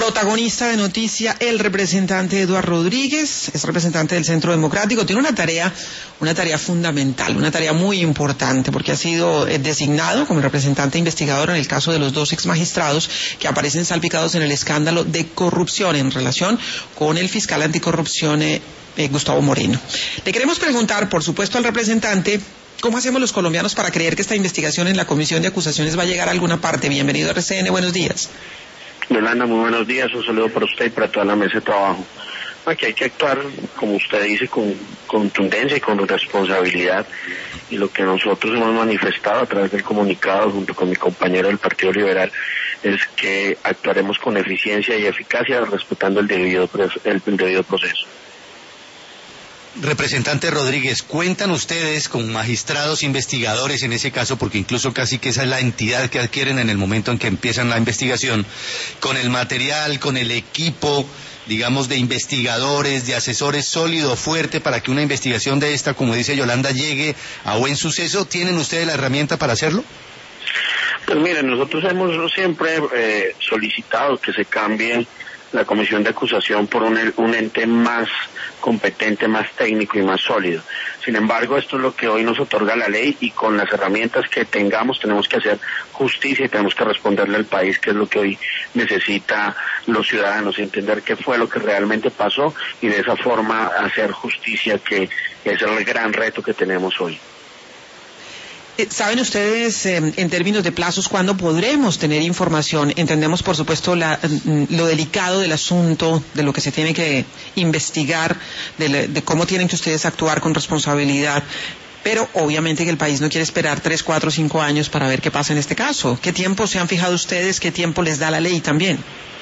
Protagonista de noticia, el representante Eduardo Rodríguez, es representante del Centro Democrático, tiene una tarea fundamental, una tarea muy importante, porque ha sido designado como el representante investigador en el caso de los dos exmagistrados que aparecen salpicados en el escándalo de corrupción en relación con el fiscal anticorrupción Gustavo Moreno. Le queremos preguntar, por supuesto, al representante, ¿cómo hacemos los colombianos para creer que esta investigación en la Comisión de Acusaciones va a llegar a alguna parte? Bienvenido a RCN, buenos días. Yolanda, muy buenos días, un saludo para usted y para toda la mesa de trabajo. Aquí hay que actuar, como usted dice, con contundencia y con responsabilidad, y lo que nosotros hemos manifestado a través del comunicado junto con mi compañero del Partido Liberal es que actuaremos con eficiencia y eficacia respetando el debido proceso. Representante Rodríguez, ¿cuentan ustedes con magistrados investigadores en ese caso, porque incluso casi que esa es la entidad que adquieren en el momento en que empiezan la investigación, con el material, con el equipo, digamos, de investigadores, de asesores sólido, fuerte, para que una investigación de esta, como dice Yolanda, llegue a buen suceso? ¿Tienen ustedes la herramienta para hacerlo? Pues miren, nosotros hemos siempre solicitado que se cambie la comisión de acusación por un ente más competente, más técnico y más sólido. Sin embargo, esto es lo que hoy nos otorga la ley, y con las herramientas que tengamos tenemos que hacer justicia y tenemos que responderle al país, que es lo que hoy necesita los ciudadanos, entender qué fue lo que realmente pasó y de esa forma hacer justicia, que es el gran reto que tenemos hoy. ¿Saben ustedes, en términos de plazos, cuándo podremos tener información? Entendemos, por supuesto, lo delicado del asunto, de lo que se tiene que investigar, de cómo tienen que ustedes actuar con responsabilidad, pero obviamente que el país no quiere esperar 3, 4, 5 años para ver qué pasa en este caso. ¿Qué tiempo se han fijado ustedes? ¿Qué tiempo les da la ley también?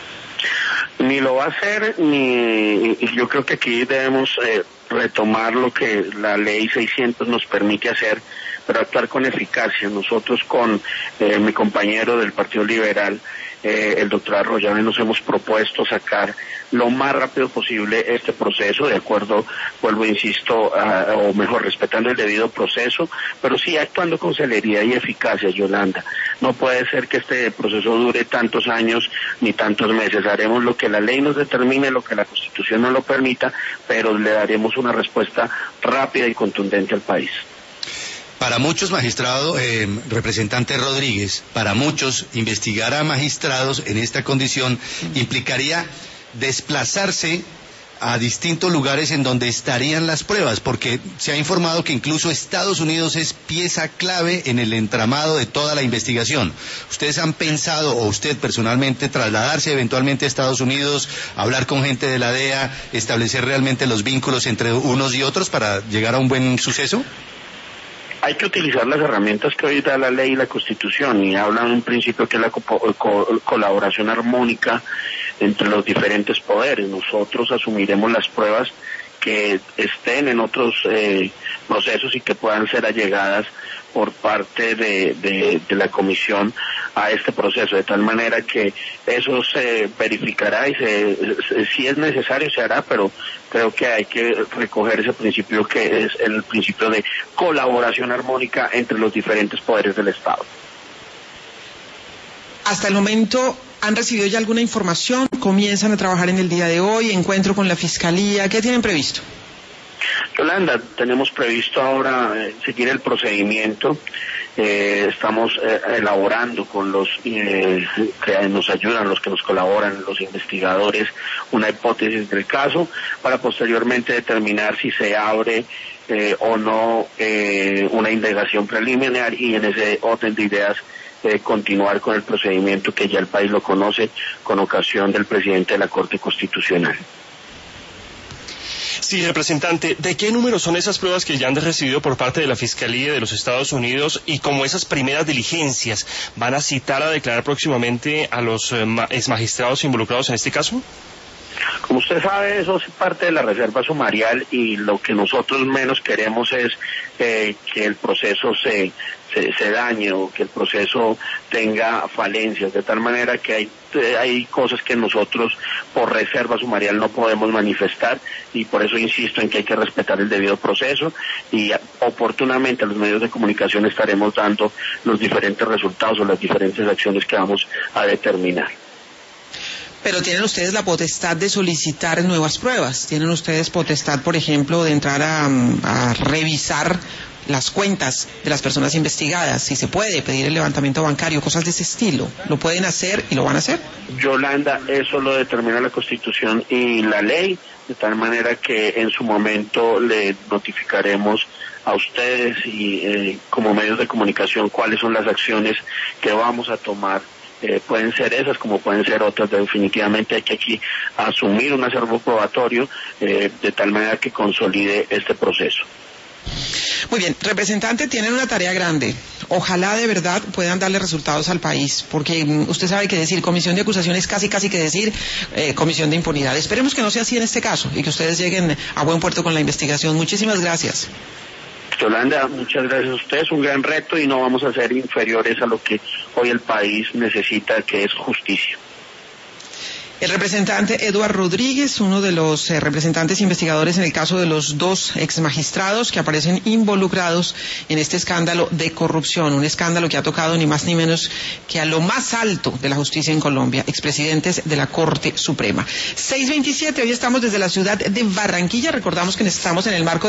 Ni lo va a hacer, ni yo creo que aquí debemos retomar lo que la ley 600 nos permite hacer, pero actuar con eficacia. Nosotros con mi compañero del Partido Liberal, el doctor Arroyave, nos hemos propuesto sacar lo más rápido posible este proceso, de acuerdo, vuelvo, insisto, o mejor, respetando el debido proceso, pero sí actuando con celeridad y eficacia, Yolanda. No puede ser que este proceso dure tantos años ni tantos meses. Haremos lo que la ley nos determine, lo que la Constitución nos lo permita, pero le daremos una respuesta rápida y contundente al país. Para muchos magistrados, representante Rodríguez, para muchos investigar a magistrados en esta condición implicaría desplazarse a distintos lugares en donde estarían las pruebas, porque se ha informado que incluso Estados Unidos es pieza clave en el entramado de toda la investigación. ¿Ustedes han pensado, o usted personalmente, trasladarse eventualmente a Estados Unidos, hablar con gente de la DEA, establecer realmente los vínculos entre unos y otros para llegar a un buen suceso? Hay que utilizar las herramientas que hoy da la ley y la Constitución, y hablan de un principio que es la colaboración armónica entre los diferentes poderes. Nosotros asumiremos las pruebas que estén en otros procesos y que puedan ser allegadas por parte de la comisión a este proceso, de tal manera que eso se verificará y si es necesario se hará, pero creo que hay que recoger ese principio, que es el principio de colaboración armónica entre los diferentes poderes del Estado. Hasta el momento, ¿han recibido ya alguna información? ¿Comienzan a trabajar en el día de hoy? ¿Encuentro con la Fiscalía? ¿Qué tienen previsto? Yolanda, tenemos previsto ahora seguir el procedimiento. Estamos elaborando con los que nos ayudan, los que nos colaboran, los investigadores, una hipótesis del caso para posteriormente determinar si se abre o no una indagación preliminar, y en ese orden de ideas continuar con el procedimiento que ya el país lo conoce con ocasión del presidente de la Corte Constitucional. Sí, representante, ¿de qué número son esas pruebas que ya han recibido por parte de la Fiscalía de los Estados Unidos, y como esas primeras diligencias van a citar a declarar próximamente a los exmagistrados involucrados en este caso? Como usted sabe, eso es parte de la reserva sumarial, y lo que nosotros menos queremos es que el proceso se dañe o que el proceso tenga falencias, de tal manera que hay cosas que nosotros por reserva sumarial no podemos manifestar, y por eso insisto en que hay que respetar el debido proceso, y oportunamente a los medios de comunicación estaremos dando los diferentes resultados o las diferentes acciones que vamos a determinar. Pero tienen ustedes la potestad de solicitar nuevas pruebas. Tienen ustedes potestad, por ejemplo, de entrar a revisar las cuentas de las personas investigadas. Si se puede pedir el levantamiento bancario, cosas de ese estilo. ¿Lo pueden hacer y lo van a hacer? Yolanda, eso lo determina la Constitución y la ley, de tal manera que en su momento le notificaremos a ustedes y como medios de comunicación cuáles son las acciones que vamos a tomar. Pueden ser esas como pueden ser otras. Definitivamente hay que aquí asumir un acervo probatorio de tal manera que consolide este proceso. Muy bien, representante, tienen una tarea grande. Ojalá de verdad puedan darle resultados al país, porque usted sabe que decir comisión de acusación es casi que decir comisión de impunidad. Esperemos que no sea así en este caso y que ustedes lleguen a buen puerto con la investigación. Muchísimas gracias. Yolanda, muchas gracias a ustedes, un gran reto y no vamos a ser inferiores a lo que hoy el país necesita, que es justicia. El representante Eduardo Rodríguez, uno de los representantes investigadores en el caso de los dos exmagistrados que aparecen involucrados en este escándalo de corrupción, un escándalo que ha tocado ni más ni menos que a lo más alto de la justicia en Colombia, expresidentes de la Corte Suprema. 6:27, hoy estamos desde la ciudad de Barranquilla, recordamos que estamos en el marco